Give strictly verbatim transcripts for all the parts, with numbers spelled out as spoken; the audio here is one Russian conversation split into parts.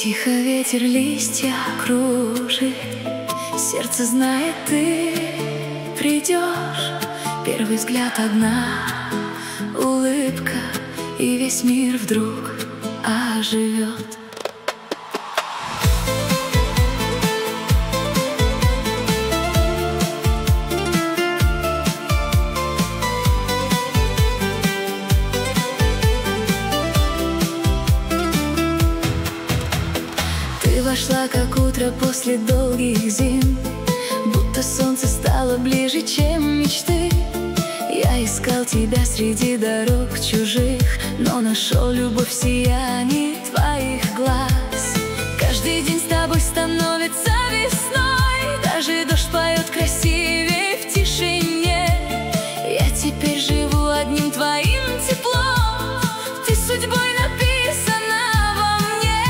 Тихо ветер листья кружит, сердце знает, ты придешь. Первый взгляд, одна улыбка, и весь мир вдруг оживет. Ты вошла, как утро после долгих зим, будто солнце стало ближе, чем мечты. Я искал тебя среди дорог чужих, но нашел любовь в сиянии твоих глаз. Каждый день с тобой становится весной, даже дождь поет красивее в тишине. Я теперь живу одним твоим теплом, ты судьбой написана во мне.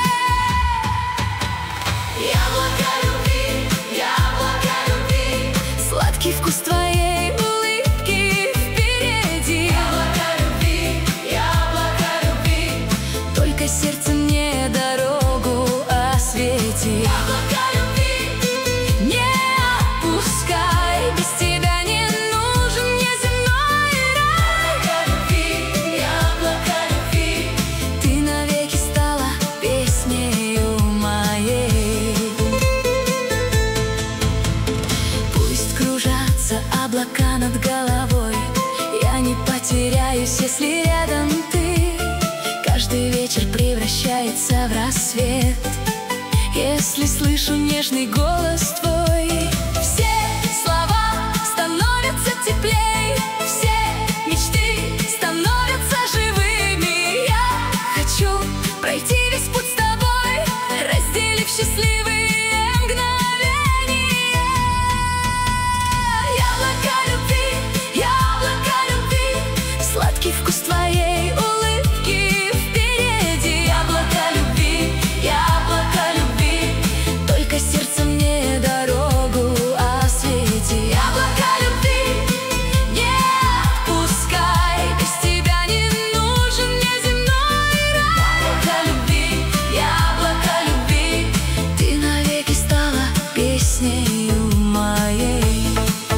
Яблоко любви, яблоко любви, сладкий вкус твоей улыбки впереди. Яблоко любви, яблоко любви, только сердце мне дорогу освети. Яблоко любви, не отпускай, без тебя не нужен мне земной рай. Яблоко любви, яблоко любви, ты навеки стала песнею моей. Пусть кружатся облака над головой, я не потеряюсь, если рядом ты. Каждый вечер превращается в рассвет, если слышу нежный голос твой. Все слова становятся теплей, все мечты становятся живыми. Я хочу пройти весь путь с тобой, разделив счастливые мгновения. Яблоко любви, яблоко любви, сладкий вкус твоей улыбки впереди. Яблоко любви, яблоко любви, только сердце мне дорогу освети. Яблоко любви, не отпускай, без тебя не нужен мне земной рай. Яблоко любви, яблоко любви, ты навеки стала песнею моей.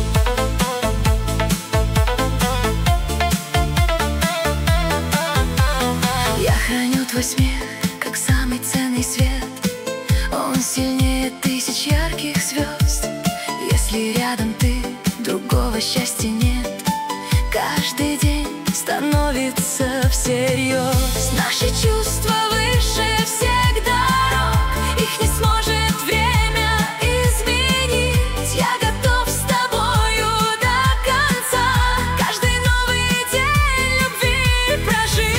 Я храню твой смех, как самый ценный свет, он сильнее тысяч ярких звезд. Если рядом ты, другого счастья нет. Каждый день становится всерьез. Наши чувства выше всех дорог, их не сможет время изменить. Я готов с тобою до конца, каждый новый день любви прожить.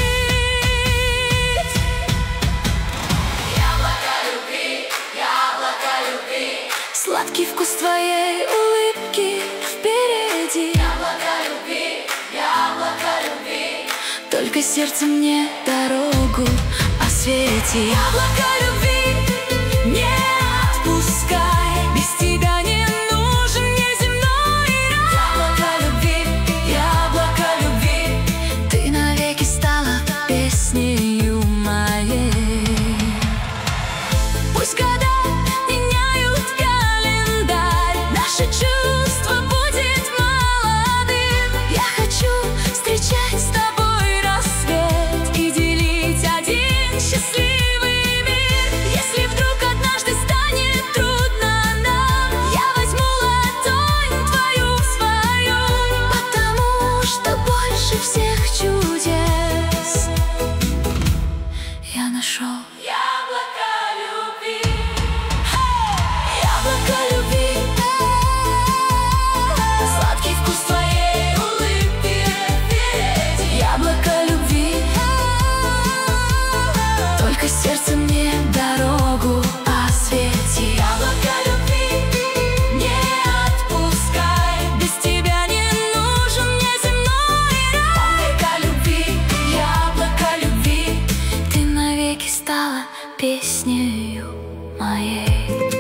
Яблоко любви, яблоко любви, сладкий вкус твоей улыбки впереди. Яблоко любви, яблоко любви, только сердце мне дорогу освети. Яблоко любви, не отпускай, без тебя не нужен мне земной рай. Яблоко любви, яблоко любви, ты навеки стала песнею моей. Пусть года меняют календарь, наше чувство будет молодым. Я хочу встречать с тобой рассвет и делить один счастливый мир. Если вдруг однажды станет трудно нам, я возьму ладонь твою в свою, потому что больше всех чудес я нашел яблоко любви. Яблоко любви, сладкий вкус твоей улыбки впереди. Яблоко любви, только сердце мне дорогу освети. Яблоко любви, не отпускай, без тебя не нужен мне земной рай. Яблоко любви, яблоко любви, ты навеки стала песнею моей.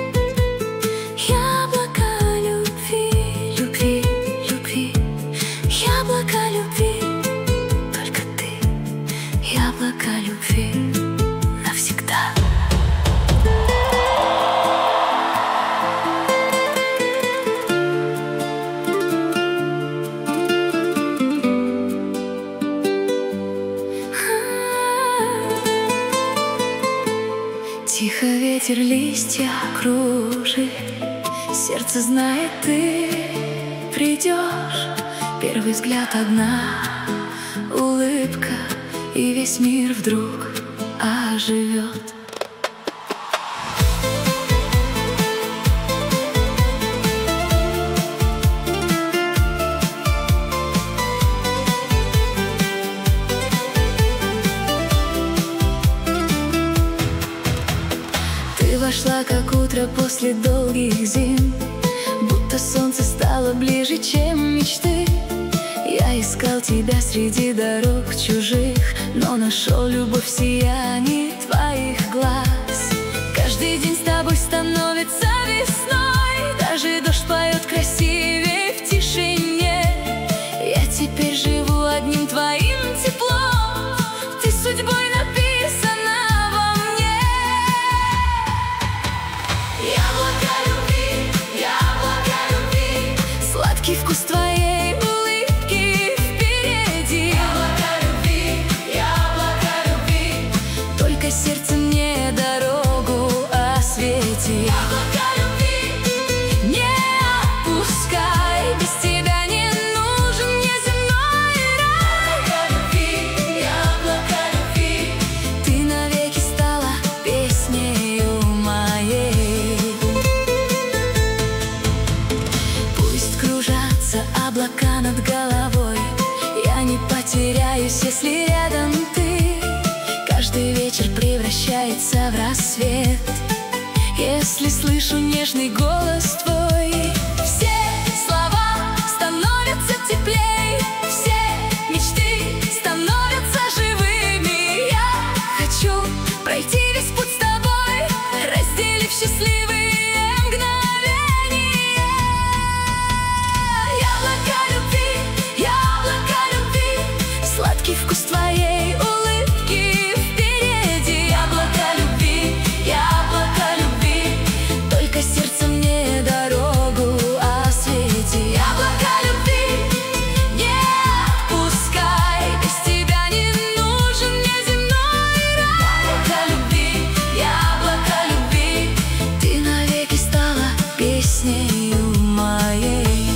Яблоко любви, любви, любви, яблоко любви, только ты. Яблоко любви навсегда. Тихо ветер листья кружит, сердце знает, ты придешь. Первый взгляд, одна улыбка, и весь мир вдруг оживет. Ты вошла, как утро после долгих зим, будто солнце стало ближе, чем мечты. Я искал тебя среди дорог чужих, но нашел любовь в сиянии твоих глаз. Каждый день с тобой становится весной, даже дождь поет красивее в тишине. Я теперь живу одним твоим теплом, ты судьбой написана во мне. Яблоко любви, яблоко любви, сладкий вкус твоей улыбки впереди. Яблоко любви, яблоко любви, только сердце мне дорогу освети. Яблоко любви, не отпускай, без тебя не нужен мне земной рай. Яблоко любви, яблоко любви, ты навеки стала песнею моей. Пусть кружатся облака над головой, я не потеряюсь, если рядом ты. Каждый вечер превращается в рассвет, если слышу нежный голос твой. Все слова становятся теплей, все мечты становятся живыми. Я хочу пройти весь путь с тобой, разделив счастливые мгновения. Яблоко любви, яблоко любви, сладкий вкус твоей улыбки впереди. Яблоко любви, яблоко любви, только сердце мне дорогу освети. Яблоко любви, не отпускай, без тебя не нужен мне земной рай. Яблоко любви, яблоко любви, ты навеки стала песнею моей.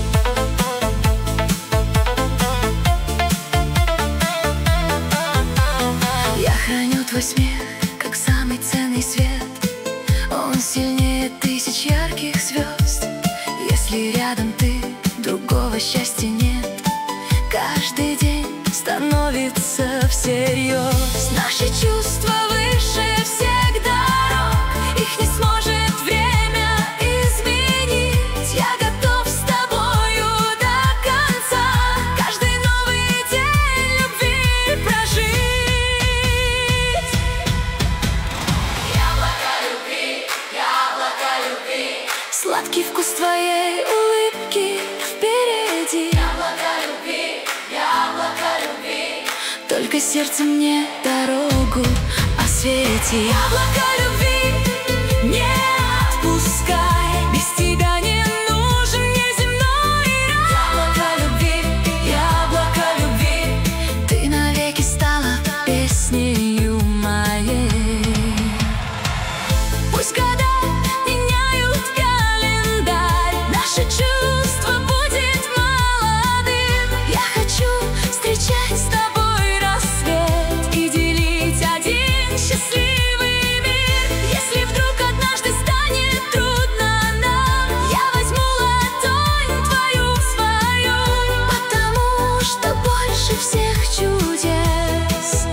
Я храню твой смех, как самый ценный свет, он сильнее тысяч ярких звезд. Если рядом ты, другого счастья нет. Каждый день становится всерьез. Наши чувства выше всех дорог, их не сможет время изменить. Я готов с тобою до конца, каждый новый день любви прожить. Яблоко любви, яблоко любви, сладкий вкус твоей улыбки впереди. Яблоко любви, яблоко любви, только сердце мне дорогу освети. Яблоко любви, не отпускай, без тебя не нужен мне земной рай. Яблоко любви, яблоко любви, ты навеки стала песнею моей. Пусть года меняют календарь, наше чувство будет молодым. Я хочу встречать с тобой рассвет и делить один счастливый мир. Если вдруг однажды станет трудно нам, я возьму ладонь твою в свою, потому что больше всех чудес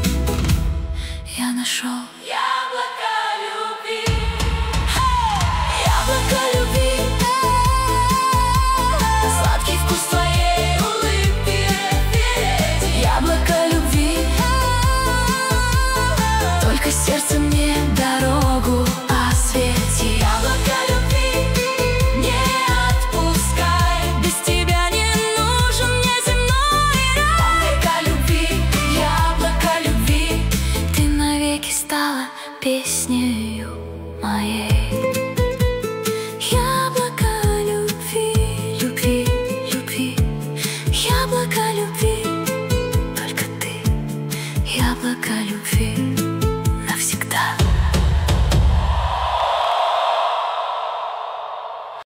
я нашел. Яблоко любви, яблоко любви, сладкий вкус твоей улыбки впереди. Яблоко любви, только сердце мне дорогу освети. Яблоко любви, не отпускай, без тебя не нужен мне земной рай. Яблоко любви, яблоко любви, ты навеки стала песнею моей.